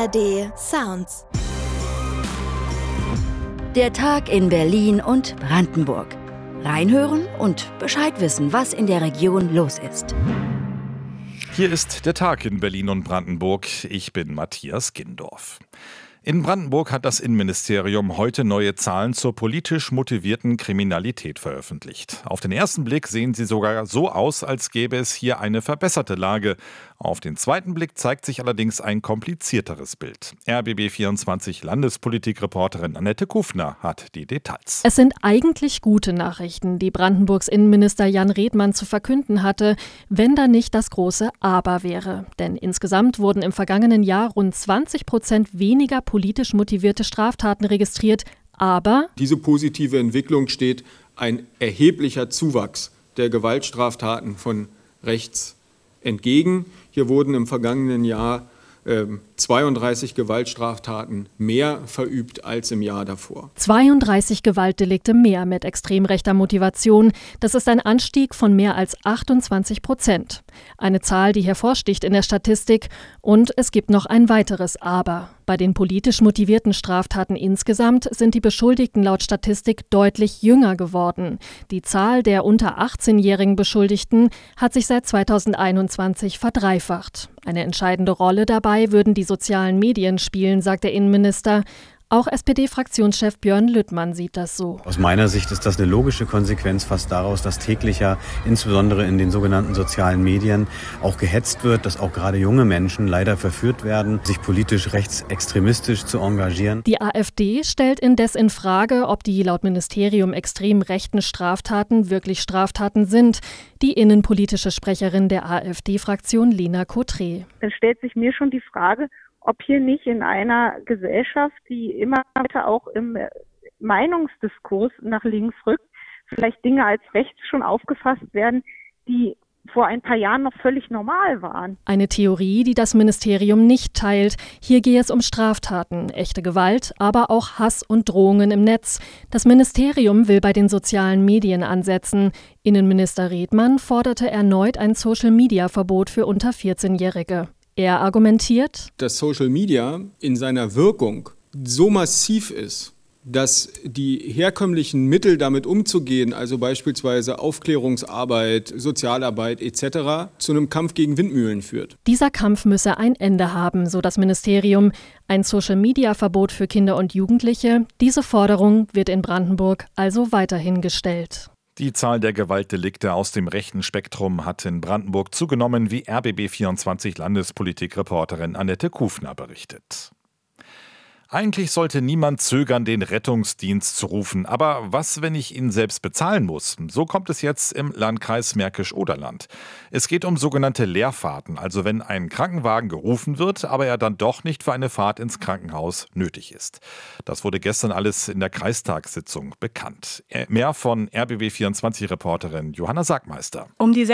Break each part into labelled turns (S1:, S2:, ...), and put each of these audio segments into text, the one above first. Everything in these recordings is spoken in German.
S1: ARD Sounds.
S2: Der Tag in Berlin und Brandenburg. Reinhören und Bescheid wissen, was in der Region los ist.
S3: Hier ist der Tag in Berlin und Brandenburg. Ich bin Matthias Gindorf. In Brandenburg hat das Innenministerium heute neue Zahlen zur politisch motivierten Kriminalität veröffentlicht. Auf den ersten Blick sehen sie sogar so aus, als gäbe es hier eine verbesserte Lage. Auf den zweiten Blick zeigt sich allerdings ein komplizierteres Bild. RBB24 Landespolitik-Reporterin Annette Kufner hat die Details.
S4: Es sind eigentlich gute Nachrichten, die Brandenburgs Innenminister Jan Redmann zu verkünden hatte, wenn da nicht das große Aber wäre. Denn insgesamt wurden im vergangenen Jahr rund 20% weniger politisch motivierte Straftaten registriert. Aber
S5: diese positive Entwicklung steht ein erheblicher Zuwachs der Gewaltstraftaten von rechts entgegen. Hier wurden im vergangenen Jahr 32 Gewaltstraftaten mehr verübt als im Jahr davor.
S4: 32 Gewaltdelikte mehr mit extrem rechter Motivation. Das ist ein Anstieg von mehr als 28%. Eine Zahl, die hervorsticht in der Statistik. Und es gibt noch ein weiteres Aber. Bei den politisch motivierten Straftaten insgesamt sind die Beschuldigten laut Statistik deutlich jünger geworden. Die Zahl der unter 18-jährigen Beschuldigten hat sich seit 2021 verdreifacht. Eine entscheidende Rolle dabei würden die sozialen Medien spielen, sagt der Innenminister. Auch SPD-Fraktionschef Björn Lüttmann sieht das so.
S6: Aus meiner Sicht ist das eine logische Konsequenz fast daraus, dass täglich ja insbesondere in den sogenannten sozialen Medien auch gehetzt wird, dass auch gerade junge Menschen leider verführt werden, sich politisch rechtsextremistisch zu engagieren.
S4: Die AfD stellt indes in Frage, ob die laut Ministerium extrem rechten Straftaten wirklich Straftaten sind. Die innenpolitische Sprecherin der AfD-Fraktion Lena Kotré.
S7: Dann stellt sich mir schon die Frage, ob hier nicht in einer Gesellschaft, die immer weiter auch im Meinungsdiskurs nach links rückt, vielleicht Dinge als rechts schon aufgefasst werden, die vor ein paar Jahren noch völlig normal waren.
S4: Eine Theorie, die das Ministerium nicht teilt. Hier gehe es um Straftaten, echte Gewalt, aber auch Hass und Drohungen im Netz. Das Ministerium will bei den sozialen Medien ansetzen. Innenminister Redmann forderte erneut ein Social-Media-Verbot für unter 14-Jährige. Er argumentiert,
S5: dass Social Media in seiner Wirkung so massiv ist, dass die herkömmlichen Mittel, damit umzugehen, also beispielsweise Aufklärungsarbeit, Sozialarbeit etc., zu einem Kampf gegen Windmühlen führt.
S4: Dieser Kampf müsse ein Ende haben, so das Ministerium. Ein Social-Media-Verbot für Kinder und Jugendliche. Diese Forderung wird in Brandenburg also weiterhin gestellt.
S3: Die Zahl der Gewaltdelikte aus dem rechten Spektrum hat in Brandenburg zugenommen, wie RBB24 Landespolitik-Reporterin Annette Kufner berichtet. Eigentlich sollte niemand zögern, den Rettungsdienst zu rufen. Aber was, wenn ich ihn selbst bezahlen muss? So kommt es jetzt im Landkreis Märkisch-Oderland. Es geht um sogenannte Leerfahrten, also wenn ein Krankenwagen gerufen wird, aber er dann doch nicht für eine Fahrt ins Krankenhaus nötig ist. Das wurde gestern alles in der Kreistagssitzung bekannt. Mehr von RBB24-Reporterin Johanna Sagmeister.
S8: Um die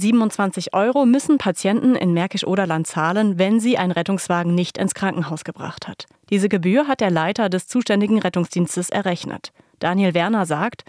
S8: 627 € müssen Patienten in Märkisch-Oderland zahlen, wenn sie einen Rettungswagen nicht ins Krankenhaus gebracht hat. Diese Gebühr hat der Leiter des zuständigen Rettungsdienstes errechnet. Daniel Werner sagt,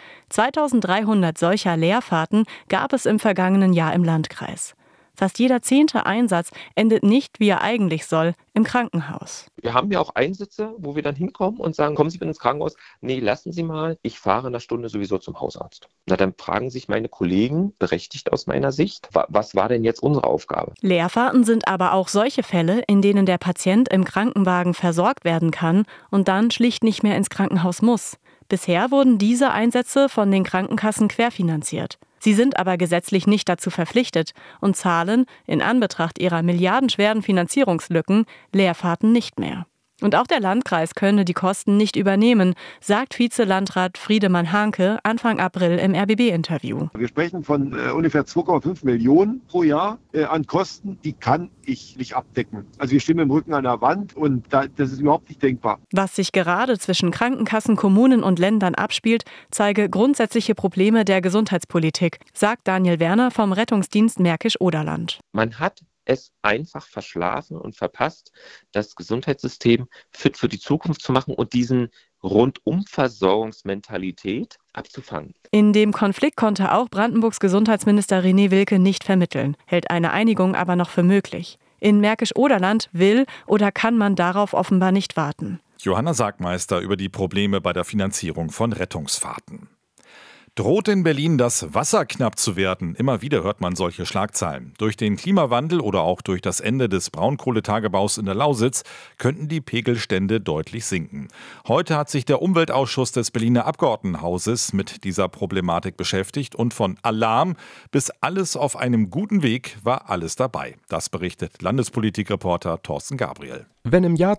S8: 2300 solcher Leerfahrten gab es im vergangenen Jahr im Landkreis. Fast jeder 10. Einsatz endet nicht, wie er eigentlich soll, im Krankenhaus.
S9: Wir haben ja auch Einsätze, wo wir dann hinkommen und sagen, kommen Sie bitte ins Krankenhaus. Nee, lassen Sie mal, ich fahre in einer Stunde sowieso zum Hausarzt. Na, dann fragen sich meine Kollegen, berechtigt aus meiner Sicht, was war denn jetzt unsere Aufgabe?
S8: Leerfahrten sind aber auch solche Fälle, in denen der Patient im Krankenwagen versorgt werden kann und dann schlicht nicht mehr ins Krankenhaus muss. Bisher wurden diese Einsätze von den Krankenkassen querfinanziert. Sie sind aber gesetzlich nicht dazu verpflichtet und zahlen, in Anbetracht ihrer milliardenschweren Finanzierungslücken, Leerfahrten nicht mehr. Und auch der Landkreis könne die Kosten nicht übernehmen, sagt Vizelandrat Friedemann Hanke Anfang April im RBB-Interview.
S10: Wir sprechen von ungefähr 2,5 Millionen pro Jahr an Kosten, die kann ich nicht abdecken. Also wir stehen mit dem Rücken an der Wand und das ist überhaupt nicht denkbar.
S8: Was sich gerade zwischen Krankenkassen, Kommunen und Ländern abspielt, zeige grundsätzliche Probleme der Gesundheitspolitik, sagt Daniel Werner vom Rettungsdienst Märkisch-Oderland.
S9: Man hat es einfach verschlafen und verpasst, das Gesundheitssystem fit für die Zukunft zu machen und diesen Rundumversorgungsmentalität abzufangen.
S8: In dem Konflikt konnte auch Brandenburgs Gesundheitsminister René Wilke nicht vermitteln, hält eine Einigung aber noch für möglich. In Märkisch-Oderland will oder kann man darauf offenbar nicht warten.
S3: Johanna Sargmeister über die Probleme bei der Finanzierung von Rettungsfahrten. Droht in Berlin das Wasser knapp zu werden? Immer wieder hört man solche Schlagzeilen. Durch den Klimawandel oder auch durch das Ende des Braunkohletagebaus in der Lausitz könnten die Pegelstände deutlich sinken. Heute hat sich der Umweltausschuss des Berliner Abgeordnetenhauses mit dieser Problematik beschäftigt und von Alarm bis alles auf einem guten Weg war alles dabei. Das berichtet Landespolitikreporter Thorsten Gabriel.
S1: Wenn im Jahr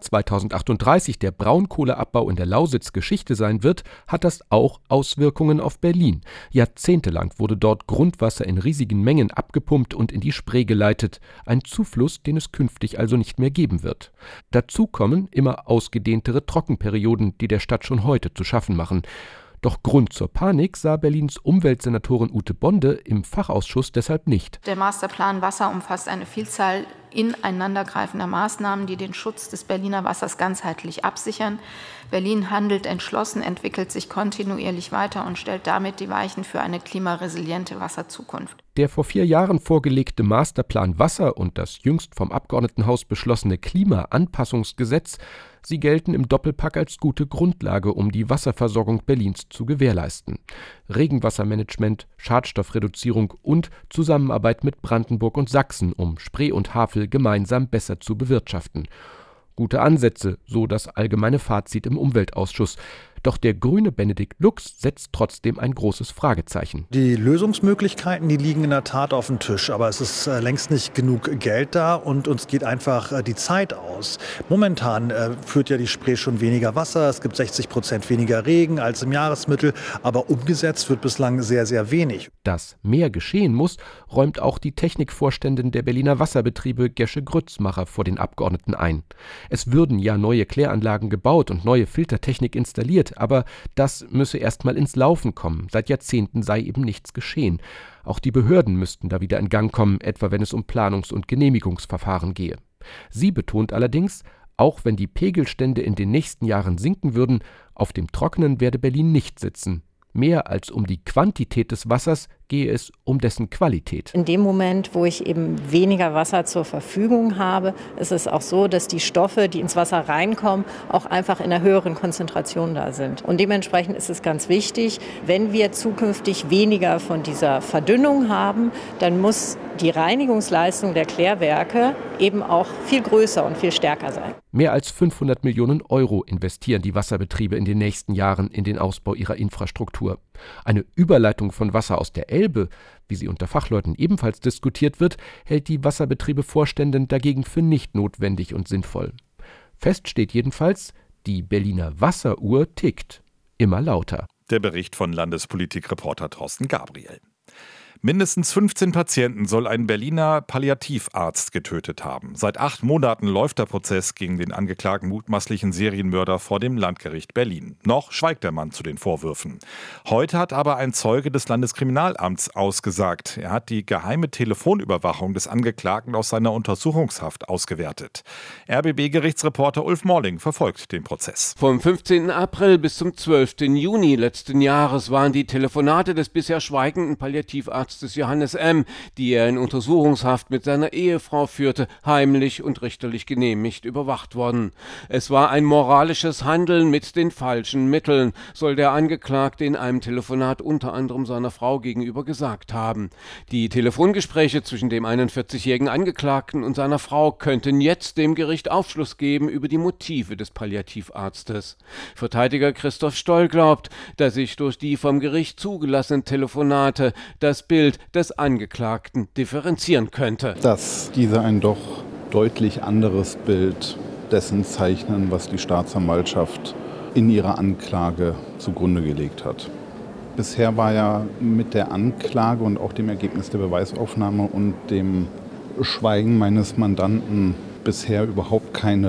S1: 2038 der Braunkohleabbau in der Lausitz Geschichte sein wird, hat das auch Auswirkungen auf Berlin. Jahrzehntelang wurde dort Grundwasser in riesigen Mengen abgepumpt und in die Spree geleitet. Ein Zufluss, den es künftig also nicht mehr geben wird. Dazu kommen immer ausgedehntere Trockenperioden, die der Stadt schon heute zu schaffen machen. Doch Grund zur Panik sah Berlins Umweltsenatorin Ute Bonde im Fachausschuss deshalb nicht.
S11: Der Masterplan Wasser umfasst eine Vielzahl ineinandergreifender Maßnahmen, die den Schutz des Berliner Wassers ganzheitlich absichern. Berlin handelt entschlossen, entwickelt sich kontinuierlich weiter und stellt damit die Weichen für eine klimaresiliente Wasserzukunft.
S1: Der vor 4 Jahren vorgelegte Masterplan Wasser und das jüngst vom Abgeordnetenhaus beschlossene Klimaanpassungsgesetz, sie gelten im Doppelpack als gute Grundlage, um die Wasserversorgung Berlins zu gewährleisten. Regenwassermanagement, Schadstoffreduzierung und Zusammenarbeit mit Brandenburg und Sachsen, um Spree und Havel gemeinsam besser zu bewirtschaften. Gute Ansätze, so das allgemeine Fazit im Umweltausschuss. Doch der Grüne Benedikt Lux setzt trotzdem ein großes Fragezeichen.
S12: Die Lösungsmöglichkeiten, die liegen in der Tat auf dem Tisch, aber es ist längst nicht genug Geld da und uns geht einfach die Zeit aus. Momentan führt ja die Spree schon weniger Wasser, es gibt 60% weniger Regen als im Jahresmittel, aber umgesetzt wird bislang sehr, sehr wenig.
S1: Dass mehr geschehen muss, räumt auch die Technikvorständin der Berliner Wasserbetriebe Gesche Grützmacher vor den Abgeordneten ein. Es würden ja neue Kläranlagen gebaut und neue Filtertechnik installiert, aber das müsse erst mal ins Laufen kommen. Seit Jahrzehnten sei eben nichts geschehen. Auch die Behörden müssten da wieder in Gang kommen, etwa wenn es um Planungs- und Genehmigungsverfahren gehe. Sie betont allerdings, auch wenn die Pegelstände in den nächsten Jahren sinken würden, auf dem Trockenen werde Berlin nicht sitzen. Mehr als um die Quantität des Wassers gehe es um dessen Qualität.
S13: In dem Moment, wo ich eben weniger Wasser zur Verfügung habe, ist es auch so, dass die Stoffe, die ins Wasser reinkommen, auch einfach in einer höheren Konzentration da sind. Und dementsprechend ist es ganz wichtig, wenn wir zukünftig weniger von dieser Verdünnung haben, dann muss die Reinigungsleistung der Klärwerke eben auch viel größer und viel stärker sein.
S1: Mehr als 500 Millionen Euro investieren die Wasserbetriebe in den nächsten Jahren in den Ausbau ihrer Infrastruktur. Eine Überleitung von Wasser aus der Elbe, wie sie unter Fachleuten ebenfalls diskutiert wird, hält die Wasserbetriebe-Vorständin dagegen für nicht notwendig und sinnvoll. Fest steht jedenfalls, die Berliner Wasseruhr tickt. Immer lauter.
S3: Der Bericht von Landespolitikreporter Thorsten Gabriel. Mindestens 15 Patienten soll ein Berliner Palliativarzt getötet haben. Seit 8 Monaten läuft der Prozess gegen den angeklagten mutmaßlichen Serienmörder vor dem Landgericht Berlin. Noch schweigt der Mann zu den Vorwürfen. Heute hat aber ein Zeuge des Landeskriminalamts ausgesagt. Er hat die geheime Telefonüberwachung des Angeklagten aus seiner Untersuchungshaft ausgewertet. RBB-Gerichtsreporter Ulf Morling verfolgt den Prozess.
S14: Vom 15. April bis zum 12. Juni letzten Jahres waren die Telefonate des bisher schweigenden Palliativarztes Johannes M., die er in Untersuchungshaft mit seiner Ehefrau führte, heimlich und richterlich genehmigt überwacht worden. Es war ein moralisches Handeln mit den falschen Mitteln, soll der Angeklagte in einem Telefonat unter anderem seiner Frau gegenüber gesagt haben. Die Telefongespräche zwischen dem 41-jährigen Angeklagten und seiner Frau könnten jetzt dem Gericht Aufschluss geben über die Motive des Palliativarztes. Verteidiger Christoph Stoll glaubt, dass sich durch die vom Gericht zugelassenen Telefonate das Bild des Angeklagten differenzieren könnte.
S15: Dass diese ein doch deutlich anderes Bild dessen zeichnen, was die Staatsanwaltschaft in ihrer Anklage zugrunde gelegt hat. Bisher war ja mit der Anklage und auch dem Ergebnis der Beweisaufnahme und dem Schweigen meines Mandanten bisher überhaupt keine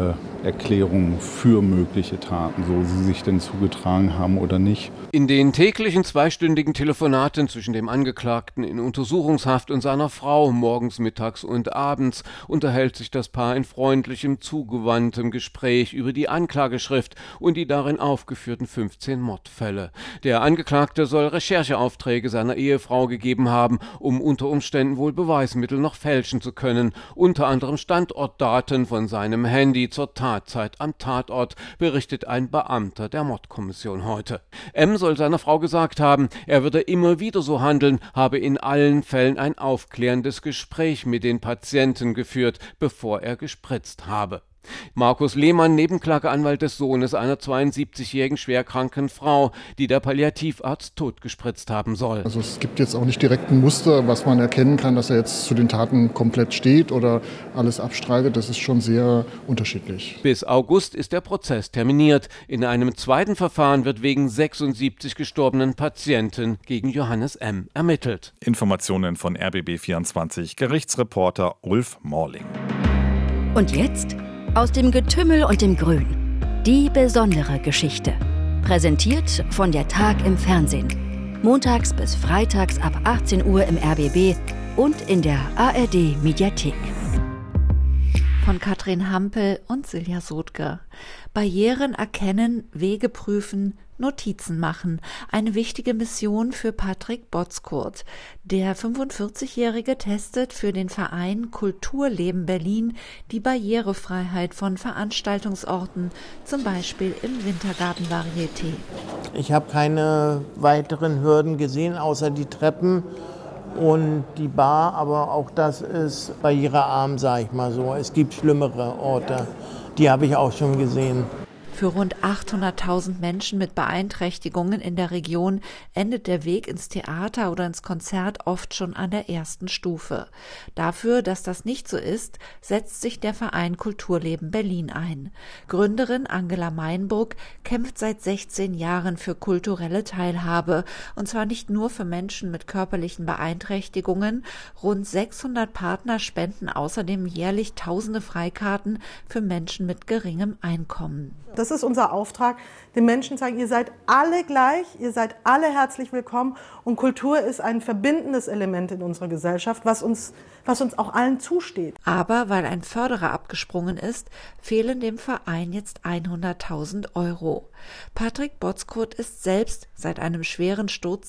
S15: Erklärung für mögliche Taten, so sie sich denn zugetragen haben oder nicht.
S14: In den täglichen 2-stündigen Telefonaten zwischen dem Angeklagten in Untersuchungshaft und seiner Frau morgens, mittags und abends unterhält sich das Paar in freundlichem, zugewandtem Gespräch über die Anklageschrift und die darin aufgeführten 15 Mordfälle. Der Angeklagte soll Rechercheaufträge seiner Ehefrau gegeben haben, um unter Umständen wohl Beweismittel noch fälschen zu können, unter anderem Standortdaten von seinem Handy zur Tatzeit am Tatort, berichtet ein Beamter der Mordkommission heute. M. soll seiner Frau gesagt haben, er würde immer wieder so handeln, habe in allen Fällen ein aufklärendes Gespräch mit den Patienten geführt, bevor er gespritzt habe. Markus Lehmann, Nebenklageanwalt des Sohnes einer 72-jährigen schwerkranken Frau, die der Palliativarzt totgespritzt haben soll.
S16: Also es gibt jetzt auch nicht direkt ein Muster, was man erkennen kann, dass er jetzt zu den Taten komplett steht oder alles abstreitet. Das ist schon sehr unterschiedlich.
S14: Bis August ist der Prozess terminiert. In einem zweiten Verfahren wird wegen 76 gestorbenen Patienten gegen Johannes M. ermittelt.
S3: Informationen von RBB24 Gerichtsreporter Ulf Morling.
S2: Und jetzt aus dem Getümmel und dem Grün. Die besondere Geschichte. Präsentiert von der Tag im Fernsehen. Montags bis freitags ab 18 Uhr im RBB und in der ARD Mediathek.
S17: Von Katrin Hampel und Silja Sodke. Barrieren erkennen, Wege prüfen, Notizen machen. Eine wichtige Mission für Patrick Botzkurt. Der 45-Jährige testet für den Verein Kulturleben Berlin die Barrierefreiheit von Veranstaltungsorten, zum Beispiel im Wintergarten-Varieté.
S18: Ich habe keine weiteren Hürden gesehen, außer die Treppen und die Bar, aber auch das ist barrierearm, sage ich mal so. Es gibt schlimmere Orte, die habe ich auch schon gesehen.
S17: Für rund 800.000 Menschen mit Beeinträchtigungen in der Region endet der Weg ins Theater oder ins Konzert oft schon an der ersten Stufe. Dafür, dass das nicht so ist, setzt sich der Verein Kulturleben Berlin ein. Gründerin Angela Meinburg kämpft seit 16 Jahren für kulturelle Teilhabe, und zwar nicht nur für Menschen mit körperlichen Beeinträchtigungen. Rund 600 Partner spenden außerdem jährlich Tausende Freikarten für Menschen mit geringem Einkommen.
S19: Das ist unser Auftrag, den Menschen zeigen, ihr seid alle gleich, ihr seid alle herzlich willkommen, und Kultur ist ein verbindendes Element in unserer Gesellschaft, was uns auch allen zusteht.
S17: Aber weil ein Förderer abgesprungen ist, fehlen dem Verein jetzt 100.000 €. Patrick Botzkurt ist selbst seit einem schweren Sturz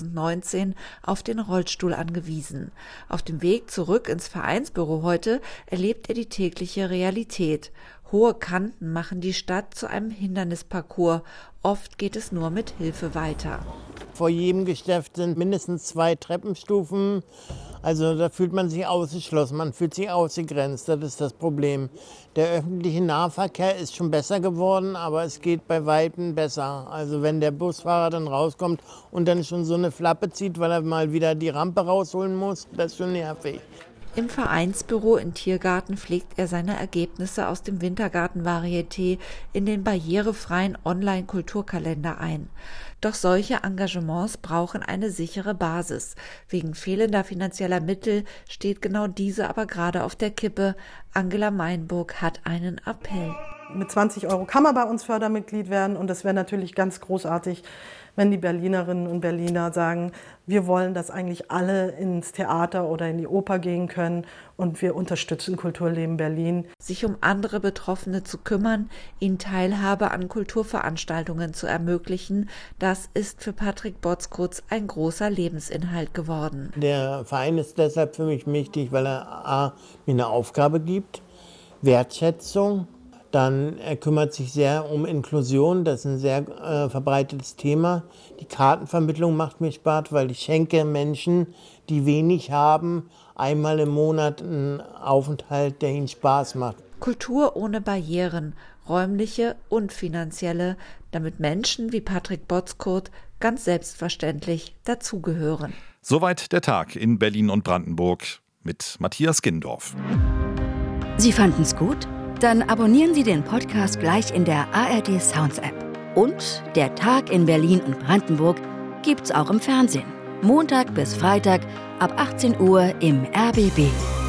S17: 2019 auf den Rollstuhl angewiesen. Auf dem Weg zurück ins Vereinsbüro heute erlebt er die tägliche Realität. Hohe Kanten machen die Stadt zu einem Hindernisparcours. Oft geht es nur mit Hilfe weiter.
S18: Vor jedem Geschäft sind mindestens 2 Treppenstufen. Also da fühlt man sich ausgeschlossen, man fühlt sich ausgegrenzt, das ist das Problem. Der öffentliche Nahverkehr ist schon besser geworden, aber es geht bei Weitem besser. Also wenn der Busfahrer dann rauskommt und dann schon so eine Flappe zieht, weil er mal wieder die Rampe rausholen muss, das ist schon nervig.
S17: Im Vereinsbüro in Tiergarten pflegt er seine Ergebnisse aus dem Wintergarten-Varieté in den barrierefreien Online-Kulturkalender ein. Doch solche Engagements brauchen eine sichere Basis. Wegen fehlender finanzieller Mittel steht genau diese aber gerade auf der Kippe. Angela Meinburg hat einen Appell.
S19: Mit 20 € kann man bei uns Fördermitglied werden, und das wäre natürlich ganz großartig, wenn die Berlinerinnen und Berliner sagen, wir wollen, dass eigentlich alle ins Theater oder in die Oper gehen können, und wir unterstützen Kulturleben Berlin.
S17: Sich um andere Betroffene zu kümmern, ihnen Teilhabe an Kulturveranstaltungen zu ermöglichen, das ist für Patrick Botzkurt ein großer Lebensinhalt geworden.
S18: Der Verein ist deshalb für mich wichtig, weil er mir eine Aufgabe gibt, Wertschätzung. Dann er kümmert sich sehr um Inklusion, das ist ein sehr verbreitetes Thema. Die Kartenvermittlung macht mir Spaß, weil ich schenke Menschen, die wenig haben, einmal im Monat einen Aufenthalt, der ihnen Spaß macht.
S17: Kultur ohne Barrieren, räumliche und finanzielle, damit Menschen wie Patrick Botzkurt ganz selbstverständlich dazugehören.
S3: Soweit der Tag in Berlin und Brandenburg mit Matthias Gindorf.
S2: Sie fanden's gut? Dann abonnieren Sie den Podcast gleich in der ARD Sounds App. Und der Tag in Berlin und Brandenburg gibt's auch im Fernsehen. Montag bis Freitag ab 18 Uhr im RBB.